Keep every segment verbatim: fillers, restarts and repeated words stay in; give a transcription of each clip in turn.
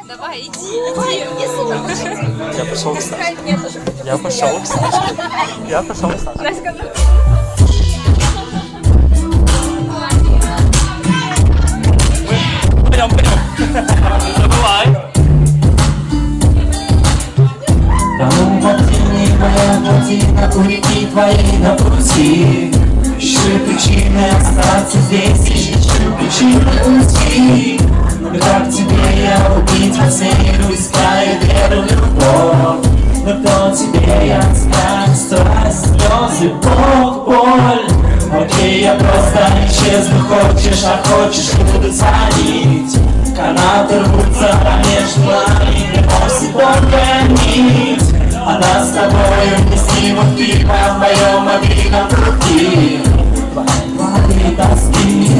Давай, иди, иди. Я пошел к Саше. Я пошел к Саше. Я пошел к Саше. Пойдем, пойдем. Забывай. Кому подтяни моя плотина, улети твои на пути. Ищу причины остаться здесь, ищу причины уйти. Но как тебе я убить поцелую, искаю веру, любовь. Но кто тебе я знаю, страсть, слезы, боль, боль. Окей, я просто исчезну, хочешь, а хочешь, буду звонить. Канаты рвутся между нами, не просит тонкая нить. Она с тобою вместима в фильмах в моем мобильном пути. Воды тоски,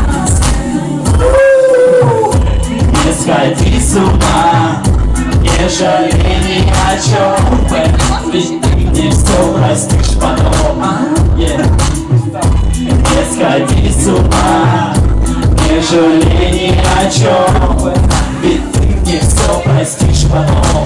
не сходи с ума, не жалей ни о чем, ведь ты мне все простишь потом. Yeah. Не сходи с ума, не жалей ни о чем, ведь ты мне все простишь потом.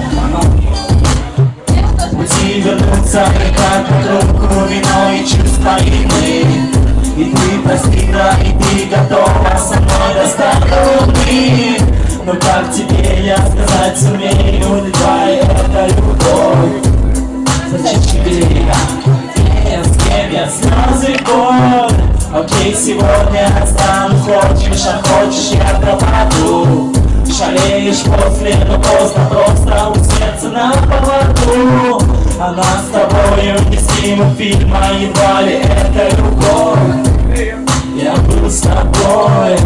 Пути вернуться и как под руку, вино и чувства вины. И ты простила, и ты готова со мной достать луны. Но как тебе я сказать сумею, не твоя это любовь. Зачем тебе я, с кем я, слезы, боль. Окей, сегодня останусь, хочешь, а хочешь, я пропаду. Шалеешь после, но поздно, просто у сердца на поводу. Она с тобою вместима фильма, едва ли это любовь. Я был с тобой.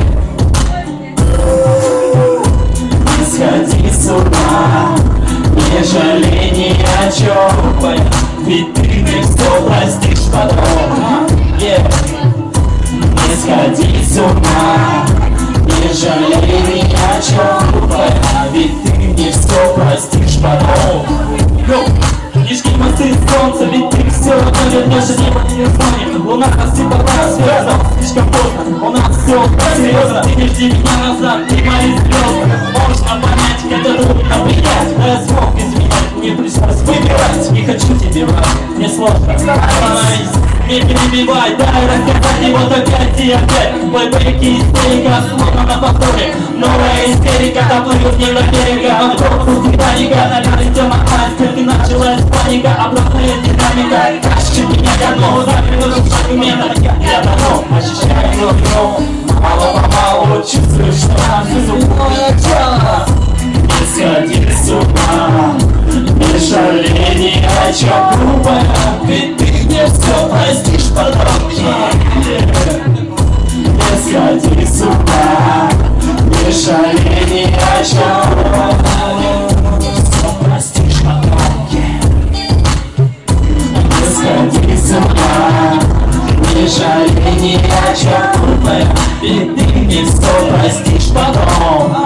Не сходи с ума, не жалей ни о чем, ведь ты мне все простишь потом. Yeah. Не сходи с ума, не жалей ни о чем, ведь ты мне все простишь потом. Книжки мосты солнца, ведь ты все равно вернешь, и небо не звонит. Луна рассыпалась звездам, слишком поздно. У нас все серьезно, ты не жди меня назад, ты мои слезы. Можно понять, это трудно принять, но я смог изменять, мне пришлось выбирать. Не хочу тебе врать, мне сложно остановись. Не перебивай, дай рассказать, и вот опять и опять. Бойбеки, истерика, словно на повторе. Новая истерика, доплывет не до берега. Но вдруг Титаника, наверное, тема мать, и началась паника, обратная динамика. Тащит меня ко дну, запрыгнув аргументом. Я давно ощущаю вино, мало-помалу чувствую, что нам зубное тело. Не сходи с ума, не жалей ни о чем, грубая, ведь ты мне все простишь потом. Не сходи с ума, не жалей ни о чем, все простишь потом. Не сходи с ума, не жалей ни о чем, ведь ты мне все простишь потом.